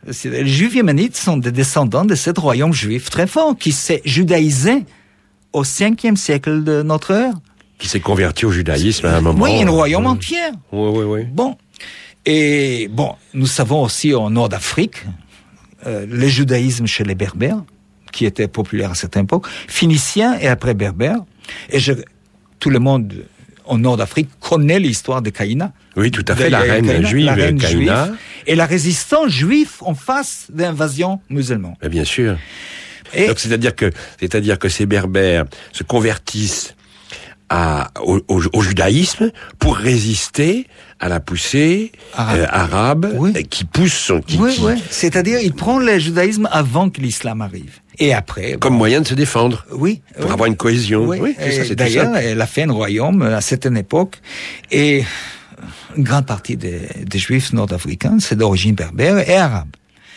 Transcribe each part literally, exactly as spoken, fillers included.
Les Juifs yéménites sont des descendants de ce royaume juif très fort qui s'est judaïsé au cinquième siècle de notre ère. Qui s'est converti au judaïsme à un moment. Oui, un royaume euh... entier. Oui, oui, oui. Bon. Et bon, nous savons aussi au nord d'Afrique, euh, le judaïsme chez les Berbères, qui était populaire à cette époque, phénicien et après berbère. Et je, tout le monde au nord d'Afrique connaît l'histoire de Caïna. Oui, tout à fait, la reine Caïna, juive, la reine Caïna. Juive, et la résistance juive en face de l'invasion musulmane. Mais bien sûr. Et donc, c'est-à-dire que, c'est-à-dire que ces berbères se convertissent à, au, au, au judaïsme pour résister à la poussée arabe, euh, arabe oui. qui pousse son... Qui, oui, qui... oui. C'est-à-dire, il prend le judaïsme avant que l'islam arrive. Et après... Comme bon, moyen de se défendre. Oui. Pour oui. avoir une cohésion. Oui, oui c'est ça, c'est d'ailleurs, ça. elle a fait un royaume à cette époque. Et une grande partie des, des juifs nord-africains, c'est d'origine berbère et arabe.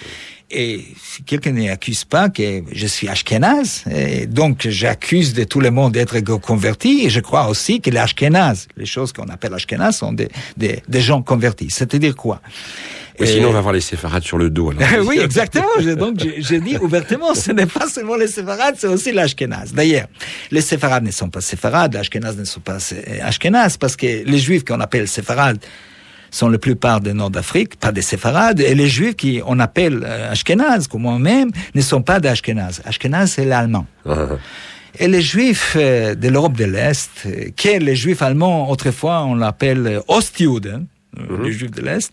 Et si quelqu'un n'accuse pas que je suis ashkénaze, et donc j'accuse de tout le monde d'être converti, et je crois aussi que les ashkénazes, les choses qu'on appelle ashkénazes, sont des, des, des gens convertis. C'est-à-dire quoi? Oui, et... sinon on va voir les séfarades sur le dos. Alors. Oui, exactement. Donc je, je dis ouvertement, ce n'est pas seulement les séfarades, c'est aussi l'ashkénaze. D'ailleurs, les séfarades ne sont pas séfarades, les ashkénazes ne sont pas ashkénazes, parce que les juifs qu'on appelle séfarades sont la plupart du nord d'Afrique, pas des séfarades, et les juifs qui on appelle euh, ashkénazes, comme moi-même, ne sont pas d'ashkénazes. Ashkénazes, c'est l'allemand. Uh-huh. Et les juifs euh, de l'Europe de l'Est, euh, qui les juifs allemands, autrefois, on l'appelle euh, Ostjuden, uh-huh. les juifs de l'Est,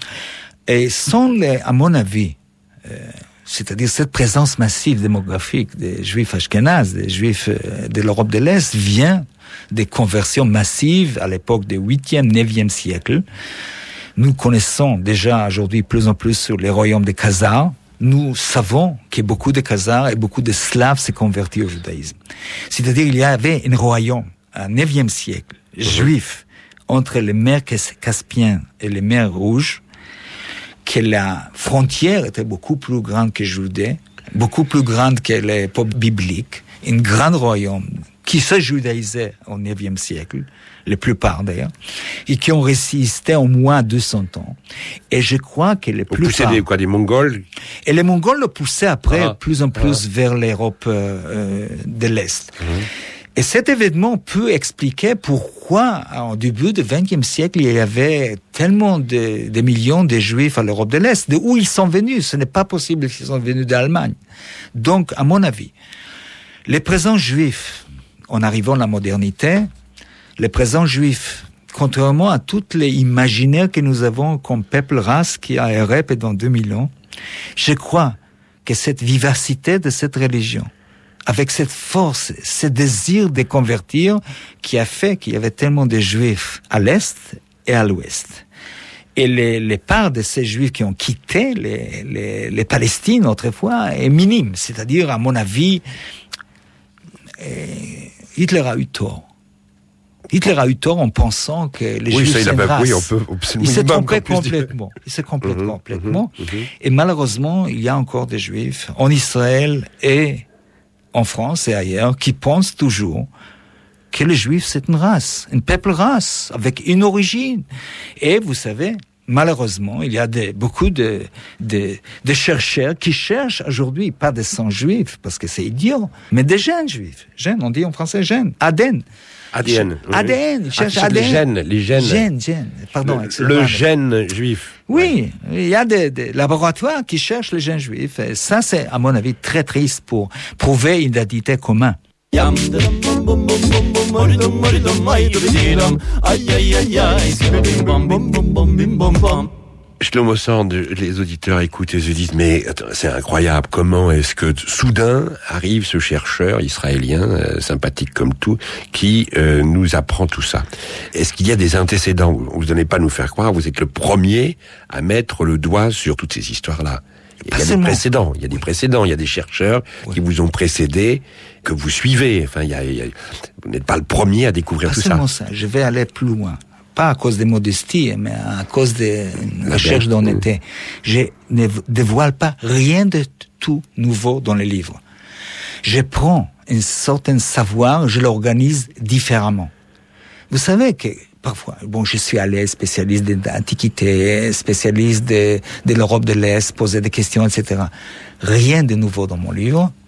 et sont, les, à mon avis, euh, c'est-à-dire cette présence massive démographique des juifs ashkénazes, des juifs euh, de l'Europe de l'Est, vient des conversions massives à l'époque du huitième, neuvième siècle. Nous connaissons déjà aujourd'hui plus en plus sur les royaumes des Khazars. Nous savons que beaucoup de Khazars et beaucoup de Slaves s'est convertis au judaïsme. C'est-à-dire il y avait un royaume au neuvième siècle, mmh. juif, entre les mers Caspiennes et les mers Rouges, que la frontière était beaucoup plus grande que Judée, beaucoup plus grande que l'époque biblique, un grand royaume qui se judaïsait au neuvième siècle, la plupart d'ailleurs, et qui ont résisté au moins deux cents ans. Et je crois que les plupart... Poussaient des, quoi, des Mongols? Et les Mongols le poussaient après ah, plus en plus ah. vers l'Europe euh, de l'Est. Mmh. Et cet événement peut expliquer pourquoi, au début du vingtième siècle, il y avait tellement de, de millions de Juifs à l'Europe de l'Est. De où ils sont venus? Ce n'est pas possible qu'ils sont venus d'Allemagne. Donc, à mon avis, les présents Juifs, en arrivant à la modernité, les présents Juifs, contrairement à toutes les imaginaires que nous avons comme peuple race qui a erré pendant deux mille ans, je crois que cette vivacité de cette religion, avec cette force, ce désir de convertir, qui a fait qu'il y avait tellement de Juifs à l'Est et à l'Ouest. Et les, les parts de ces Juifs qui ont quitté les, les, les Palestines autrefois est minime. C'est-à-dire, à mon avis, Hitler a eu tort. Hitler a eu tort en pensant que les oui, Juifs c'est une race. Oui, on peut, il s'est trompé complètement. Il s'est trompé mmh, complètement. Mmh, mmh. Et malheureusement, il y a encore des Juifs en Israël et en France et ailleurs qui pensent toujours que les Juifs c'est une race, une peuple race avec une origine. Et vous savez, malheureusement, il y a des, beaucoup de, de, de chercheurs qui cherchent aujourd'hui, pas des sang juifs, parce que c'est idiot, mais des gènes juifs. Gènes, on dit en français gènes. A D N. A D N. A D N, ils cherchent ah, A D N. Les gènes, les gènes. Gènes, gènes. Pardon, le, le gène juif. Oui, il y a des, des laboratoires qui cherchent les gènes juifs. Et ça, c'est, à mon avis, très triste pour prouver une identité commune. Shlomo Sand, les auditeurs écoutent et se disent mais attends, c'est incroyable, comment est-ce que soudain arrive ce chercheur israélien, euh, sympathique comme tout, qui euh, nous apprend tout ça? Est-ce qu'il y a des antécédents? Vous n'allez pas nous faire croire, vous êtes le premier à mettre le doigt sur toutes ces histoires-là. Il y a des précédents, il y a des précédents, il y a des chercheurs oui. qui vous ont précédé, que vous suivez. Enfin, il y a, il y a, vous n'êtes pas le premier à découvrir pas tout ça. ça. Je vais aller plus loin. Pas à cause des modesties, mais à cause de la recherche d'honnêteté. Je ne dévoile pas rien de tout nouveau dans les livres. Je prends un certain savoir, je l'organise différemment. Vous savez que Parfois. Bon, je suis allé spécialiste de l'Antiquité, spécialiste de, de l'Europe de l'Est, poser des questions, et cetera. Rien de nouveau dans mon livre.